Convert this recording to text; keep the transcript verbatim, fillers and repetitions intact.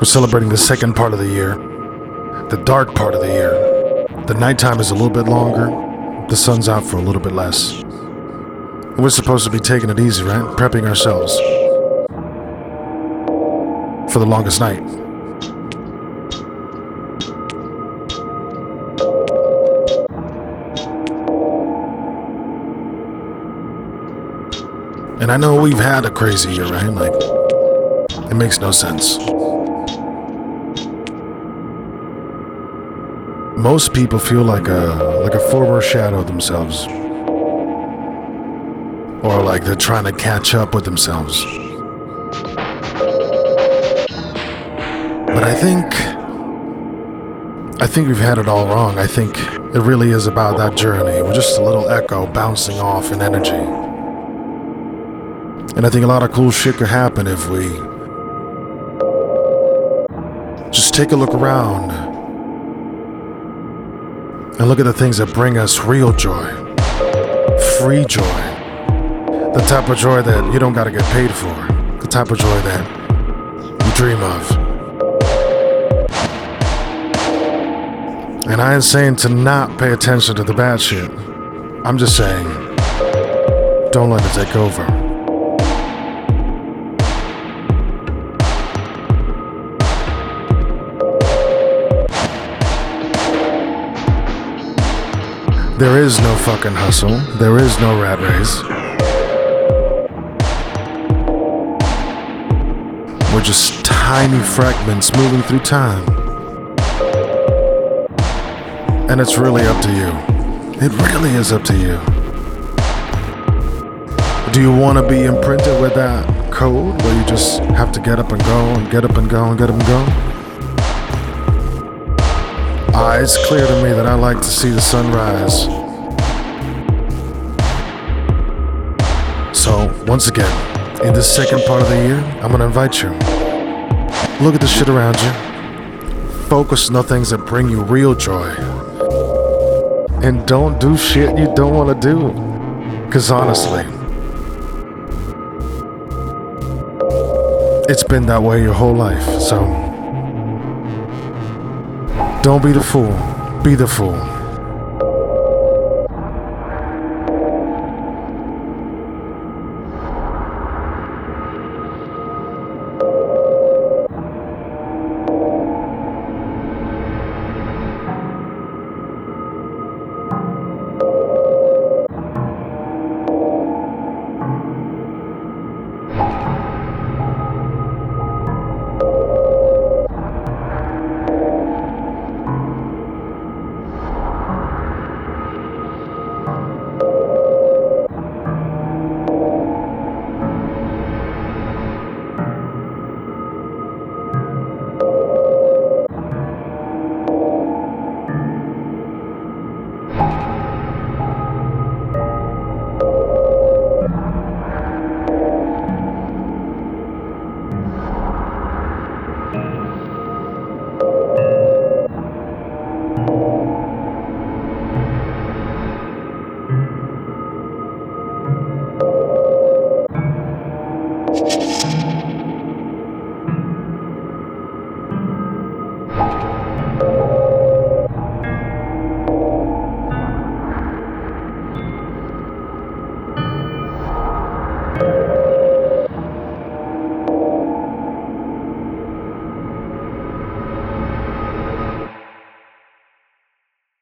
We're celebrating the second part of the year, the dark part of the year. The nighttime is a little bit longer, the sun's out for a little bit less. We're supposed to be taking it easy, right? Prepping ourselves for the longest night. And I know we've had a crazy year, right? Like, it makes no sense. Most people feel like a like a former shadow of themselves. Or like they're trying to catch up with themselves. But I think I think we've had it all wrong. I think it really is about that journey. We're just a little echo bouncing off in energy. And I think a lot of cool shit could happen if we just take a look around and look at the things that bring us real joy, free joy, the type of joy that you don't gotta get paid for, the type of joy that you dream of. And I ain't saying to not pay attention to the bad shit. I'm just saying, don't let it take over. There is no fucking hustle. There is no rat race. We're just tiny fragments moving through time. And it's really up to you. It really is up to you. Do you want to be imprinted with that code where you just have to get up and go and get up and go and get up and go? Ah, it's clear to me that I like to see the sunrise. So, once again, in this second part of the year, I'm gonna invite you. Look at the shit around you. Focus on the things that bring you real joy. And don't do shit you don't wanna do. Cause honestly, it's been that way your whole life, so don't be the fool, be the fool.